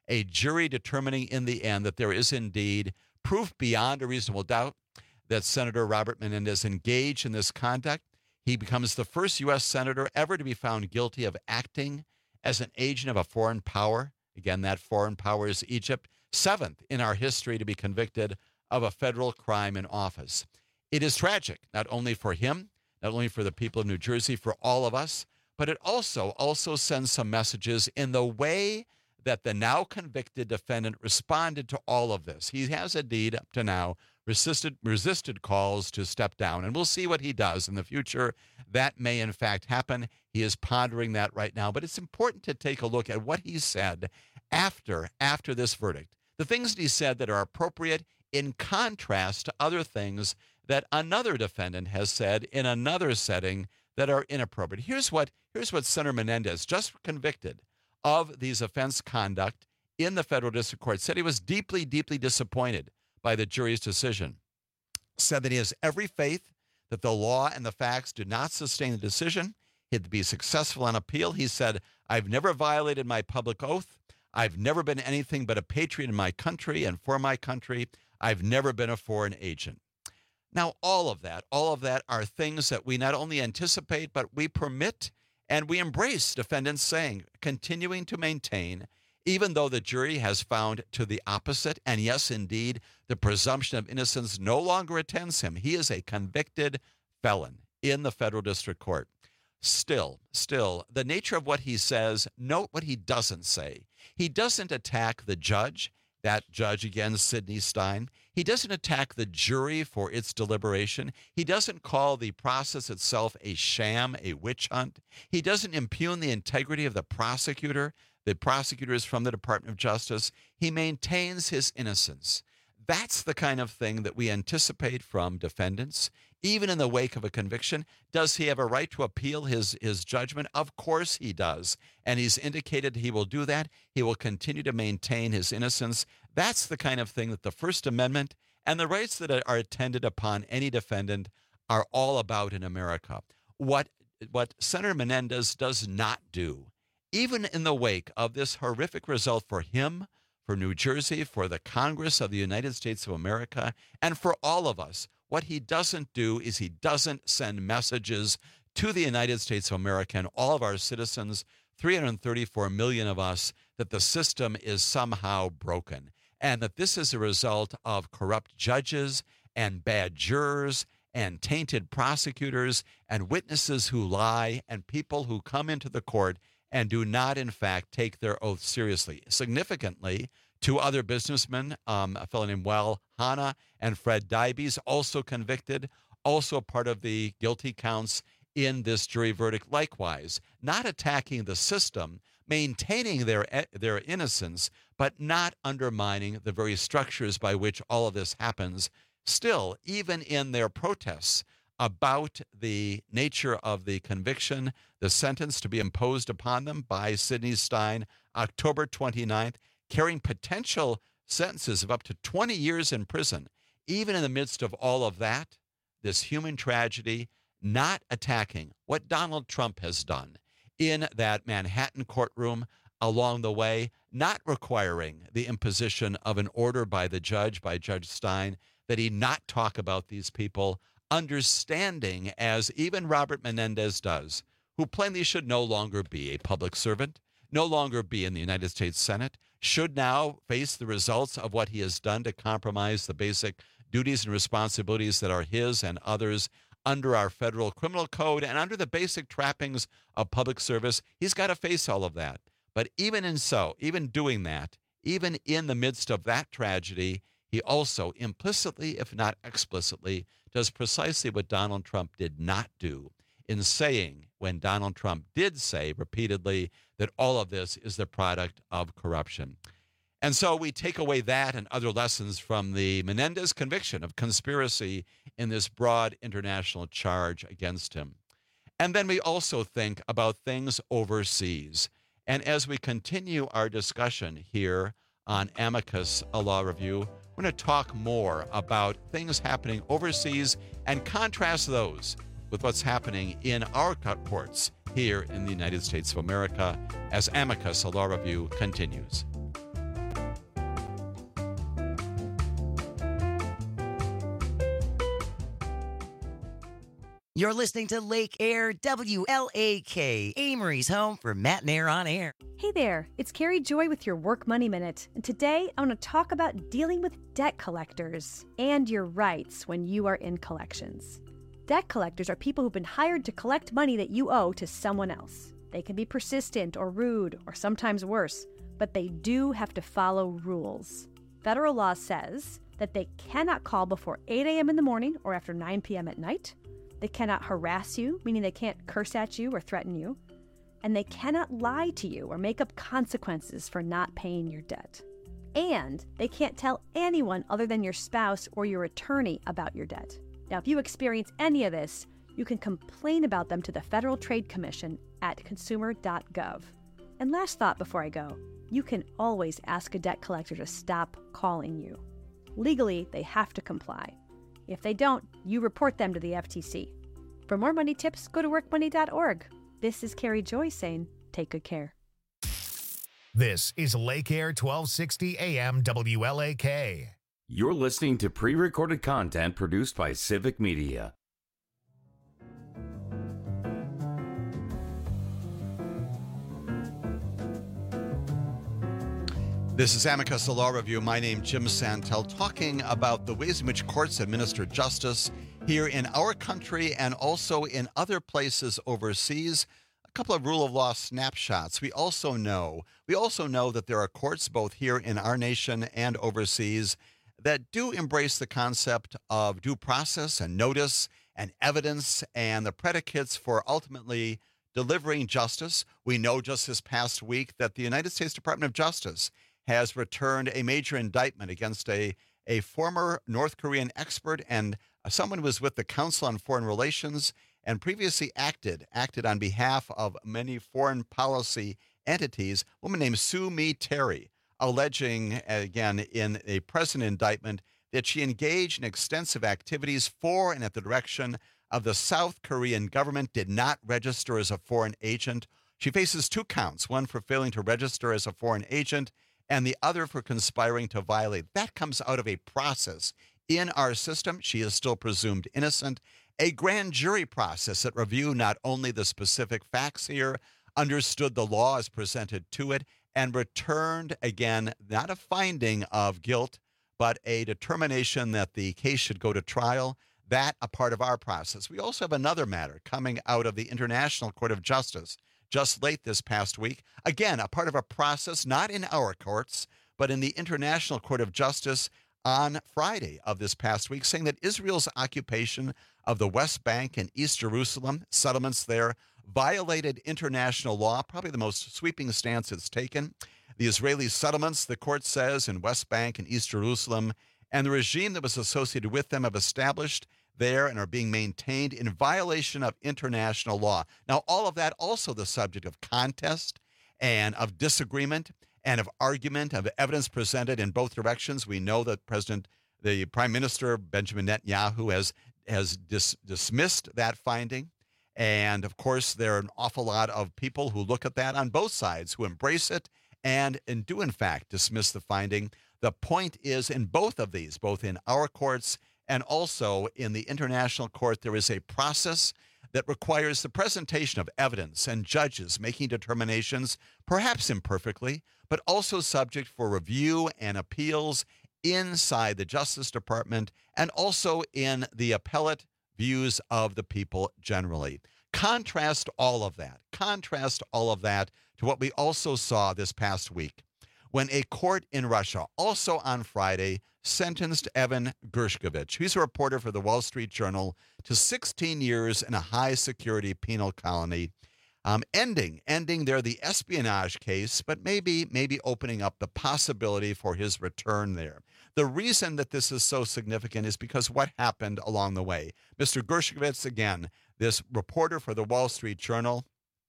a jury determining in the end that there is indeed proof beyond a reasonable doubt that Senator Robert Menendez engaged in this conduct. He becomes the first U.S. senator ever to be found guilty of acting as an agent of a foreign power. Again, that foreign power is Egypt. 7th in our history to be convicted of a federal crime in office. It is tragic, not only for him, not only for the people of New Jersey, for all of us, but it also sends some messages in the way that the now convicted defendant responded to all of this. He has indeed, up to now, resisted calls to step down, and we'll see what he does in the future. That may, in fact, happen. He is pondering that right now, but it's important to take a look at what he said after this verdict. The things that he said that are appropriate in contrast to other things that another defendant has said in another setting that are inappropriate. Here's what Senator Menendez, just convicted of these offense conduct in the federal district court, said he was deeply, deeply disappointed by the jury's decision. Said that he has every faith that the law and the facts do not sustain the decision. He'd be successful on appeal. He said, "I've never violated my public oath. I've never been anything but a patriot in my country and for my country. I've never been a foreign agent." Now, all of that are things that we not only anticipate, but we permit and we embrace defendants saying, continuing to maintain, even though the jury has found to the opposite, and yes, indeed, the presumption of innocence no longer attends him. He is a convicted felon in the federal district court. Still, the nature of what he says, note what he doesn't say. He doesn't attack the judge, that judge again, Sidney Stein. He doesn't attack the jury for its deliberation. He doesn't call the process itself a sham, a witch hunt. He doesn't impugn the integrity of the prosecutor. The prosecutor is from the Department of Justice. He maintains his innocence. That's the kind of thing that we anticipate from defendants, even in the wake of a conviction. Does he have a right to appeal his judgment? Of course he does. And he's indicated he will do that. He will continue to maintain his innocence. That's the kind of thing that the First Amendment and the rights that are attended upon any defendant are all about in America. What Senator Menendez does not do, even in the wake of this horrific result for him, for New Jersey, for the Congress of the United States of America, and for all of us, what he doesn't do is he doesn't send messages to the United States of America and all of our citizens, 334 million of us, that the system is somehow broken and that this is a result of corrupt judges and bad jurors and tainted prosecutors and witnesses who lie and people who come into the court and do not, in fact, take their oath seriously. Significantly, two other businessmen, a fellow named Wal Hanna and Fred Dybes, also convicted, also part of the guilty counts in this jury verdict. Likewise, not attacking the system, maintaining their innocence, but not undermining the very structures by which all of this happens. Still, even in their protests about the nature of the conviction, the sentence to be imposed upon them by Sidney Stein, October 29th, carrying potential sentences of up to 20 years in prison, even in the midst of all of that, this human tragedy, not attacking what Donald Trump has done in that Manhattan courtroom along the way, not requiring the imposition of an order by the judge, by Judge Stein, that he not talk about these people, understanding, as even Robert Menendez does, who plainly should no longer be a public servant, no longer be in the United States Senate, should now face the results of what he has done to compromise the basic duties and responsibilities that are his and others under our federal criminal code and under the basic trappings of public service. He's got to face all of that. But even doing that, even in the midst of that tragedy, he also implicitly, if not explicitly, does precisely what Donald Trump did not do in saying, when Donald Trump did say repeatedly that all of this is the product of corruption. And so we take away that and other lessons from the Menendez conviction of conspiracy in this broad international charge against him. And then we also think about things overseas. And as we continue our discussion here on Amicus, a Law Review, we're going to talk more about things happening overseas and contrast those with what's happening in our courts here in the United States of America as Amicus, a Law Review, continues. You're listening to Lake Air WLAK, Amory's home for Matt and Air on Air. Hey there, it's Carrie Joy with your Work Money Minute. And today I want to talk about dealing with debt collectors and your rights when you are in collections. Debt collectors are people who've been hired to collect money that you owe to someone else. They can be persistent or rude or sometimes worse, but they do have to follow rules. Federal law says that they cannot call before 8 a.m. in the morning or after 9 p.m. at night. They cannot harass you, meaning they can't curse at you or threaten you. And they cannot lie to you or make up consequences for not paying your debt. And they can't tell anyone other than your spouse or your attorney about your debt. Now, if you experience any of this, you can complain about them to the Federal Trade Commission at consumer.gov. And last thought before I go, you can always ask a debt collector to stop calling you. Legally, they have to comply. If they don't, you report them to the FTC. For more money tips, go to workmoney.org. This is Carrie Joy saying, take good care. This is Lake Air 1260 AM WLAK. You're listening to pre-recorded content produced by Civic Media. This is Amicus, a law review. My name is Jim Santel, talking about the ways in which courts administer justice here in our country and also in other places overseas. A couple of rule of law snapshots. We also know that there are courts both here in our nation and overseas that do embrace the concept of due process and notice and evidence and the predicates for ultimately delivering justice. We know just this past week that the United States Department of Justice has returned a major indictment against a former North Korean expert and someone who was with the Council on Foreign Relations and previously acted on behalf of many foreign policy entities, a woman named Sue Mi Terry, alleging, again, in a present indictment, that she engaged in extensive activities for and at the direction of the South Korean government, did not register as a foreign agent. She faces 2 counts, one for failing to register as a foreign agent and the other for conspiring to violate. That comes out of a process in our system. She is still presumed innocent. A grand jury process that reviewed not only the specific facts here, understood the law as presented to it, and returned, again, not a finding of guilt, but a determination that the case should go to trial. That a part of our process. We also have another matter coming out of the International Court of Justice just late this past week. Again, a part of a process, not in our courts, but in the International Court of Justice on Friday of this past week, saying that Israel's occupation of the West Bank and East Jerusalem, settlements there, violated international law, probably the most sweeping stance it's taken. The Israeli settlements, the court says, in West Bank and East Jerusalem, and the regime that was associated with them have established there and are being maintained in violation of international law. Now, all of that also the subject of contest and of disagreement and of argument, of evidence presented in both directions. We know that the Prime Minister, Benjamin Netanyahu, has dismissed that finding. And, of course, there are an awful lot of people who look at that on both sides, who embrace it and do, in fact, dismiss the finding. The point is, in both of these, both in our courts and also in the international court, there is a process that requires the presentation of evidence and judges making determinations, perhaps imperfectly, but also subject for review and appeals inside the Justice Department and also in the appellate views of the people generally. Contrast all of that to what we also saw this past week when a court in Russia, also on Friday, sentenced Evan Gershkovich, who's a reporter for the Wall Street Journal, to 16 years in a high-security penal colony, ending there the espionage case, but maybe opening up the possibility for his return there. The reason that this is so significant is because what happened along the way. Mr. Gershkovich, again, this reporter for the Wall Street Journal,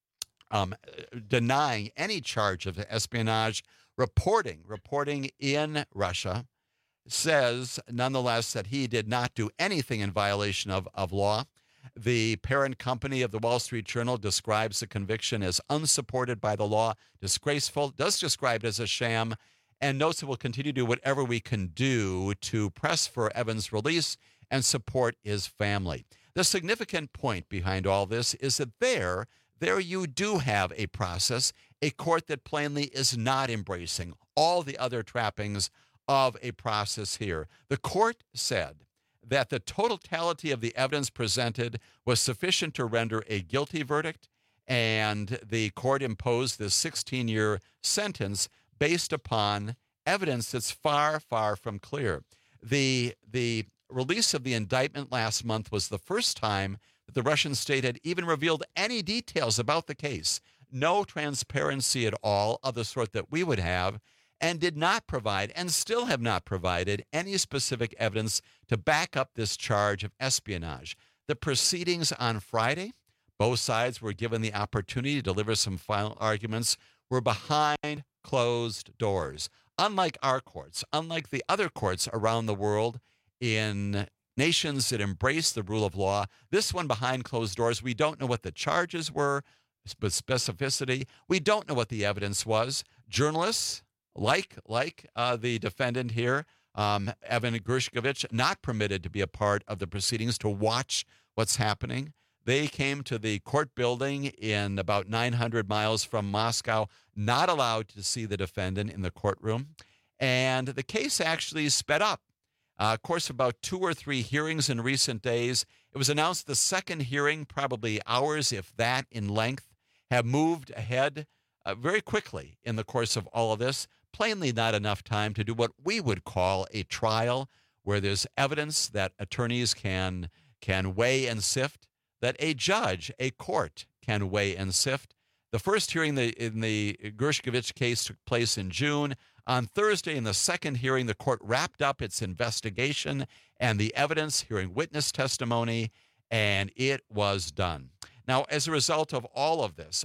denying any charge of espionage, reporting in Russia, says nonetheless that he did not do anything in violation of law. The parent company of the Wall Street Journal describes the conviction as unsupported by the law, disgraceful, does describe it as a sham, and notes that we'll continue to do whatever we can do to press for Evan's release and support his family. The significant point behind all this is that there you do have a process, a court that plainly is not embracing all the other trappings of a process here. The court said that the totality of the evidence presented was sufficient to render a guilty verdict, and the court imposed this 16-year sentence based upon evidence that's far, far from clear. The release of the indictment last month was the first time that the Russian state had even revealed any details about the case. No transparency at all of the sort that we would have, and did not provide, and still have not provided, any specific evidence to back up this charge of espionage. The proceedings on Friday, both sides were given the opportunity to deliver some final arguments, were behind closed doors. Unlike our courts, unlike the other courts around the world in nations that embrace the rule of law, this one behind closed doors, we don't know what the charges were with specificity. We don't know what the evidence was. Journalists, like the defendant here, Evan Gershkovich, not permitted to be a part of the proceedings to watch what's happening. They came to the court building in about 900 miles from Moscow, not allowed to see the defendant in the courtroom. And the case actually sped up. Of course, about 2 or 3 hearings in recent days. It was announced the second hearing, probably hours, if that, in length, have moved ahead very quickly in the course of all of this. Plainly not enough time to do what we would call a trial, where there's evidence that attorneys can weigh and sift, that a judge, a court, can weigh and sift. The first hearing in the Gershkovich case took place in June. On Thursday, in the second hearing, the court wrapped up its investigation and the evidence, hearing witness testimony, and it was done. Now, as a result of all of this,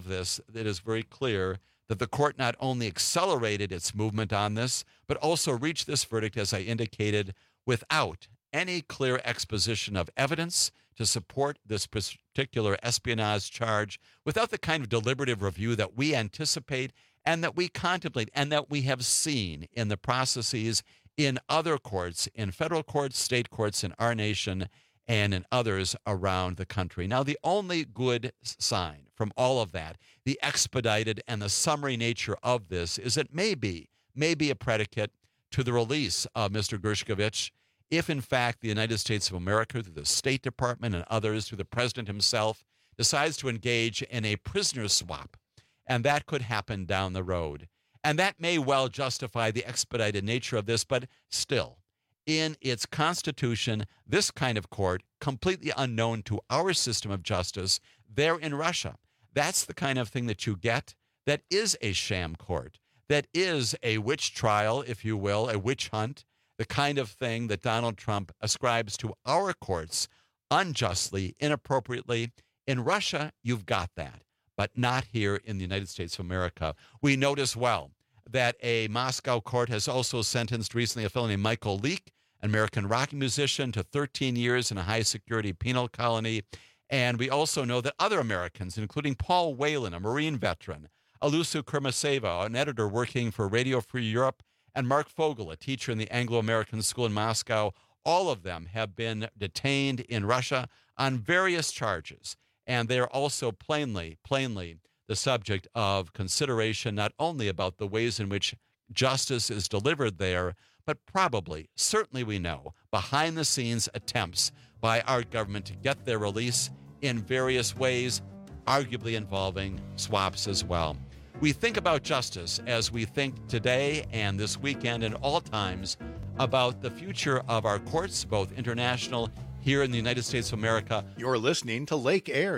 it is very clear that the court not only accelerated its movement on this, but also reached this verdict, as I indicated, without any clear exposition of evidence to support this particular espionage charge, without the kind of deliberative review that we anticipate and that we contemplate and that we have seen in the processes in other courts, in federal courts, state courts in our nation, and in others around the country. Now, the only good sign from all of that, the expedited and the summary nature of this, is it may be a predicate to the release of Mr. Gershkovich if, in fact, the United States of America, through the State Department and others, through the president himself, decides to engage in a prisoner swap. And that could happen down the road. And that may well justify the expedited nature of this, but still, in its constitution, this kind of court, completely unknown to our system of justice, there in Russia, that's the kind of thing that you get that is a sham court, that is a witch trial, if you will, a witch hunt, the kind of thing that Donald Trump ascribes to our courts unjustly, inappropriately. In Russia, you've got that, but not here in the United States of America. We note as well that a Moscow court has also sentenced recently a fellow named Michael Leak, an American rock musician, to 13 years in a high-security penal colony. And we also know that other Americans, including Paul Whelan, a Marine veteran, Alusu Kurmaseva, an editor working for Radio Free Europe, and Mark Fogel, a teacher in the Anglo-American School in Moscow, all of them have been detained in Russia on various charges. And they are also plainly the subject of consideration, not only about the ways in which justice is delivered there, but certainly we know, behind-the-scenes attempts by our government to get their release in various ways, arguably involving swaps as well. We think about justice as we think today and this weekend and all times about the future of our courts, both international, here in the United States of America. You're listening to Lake Air,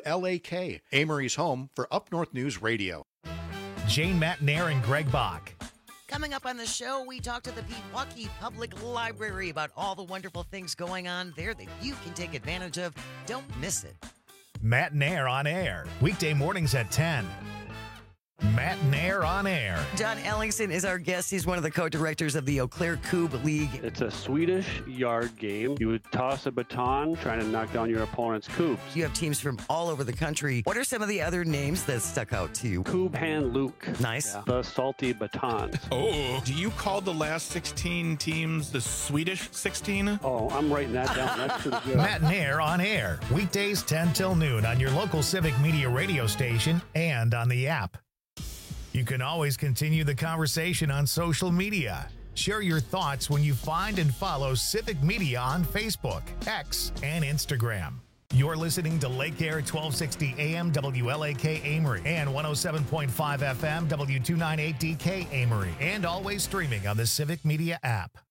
WLAK, Amory's home for Up North News Radio. Jane Matenaer and Greg Bach. Coming up on the show, we talk to the Pewaukee Public Library about all the wonderful things going on there that you can take advantage of. Don't miss it. Matenaer on air, weekday mornings at 10. Matt and Air on Air. John Ellingson is our guest. He's one of the co-directors of the Eau Claire Coupe League. It's a Swedish yard game. You would toss a baton trying to knock down your opponent's coupes. You have teams from all over the country. What are some of the other names that stuck out to you? Coupe Hand Luke. Nice. Yeah. The salty batons. Oh, do you call the last 16 teams the Swedish 16? Oh, I'm writing that down. That's pretty good. Matt and Air on Air. Weekdays 10 till noon on your local Civic Media radio station and on the app. You can always continue the conversation on social media. Share your thoughts when you find and follow Civic Media on Facebook, X, and Instagram. You're listening to Lake Air 1260 AM WLAK Amory and 107.5 FM W298DK Amory, and always streaming on the Civic Media app.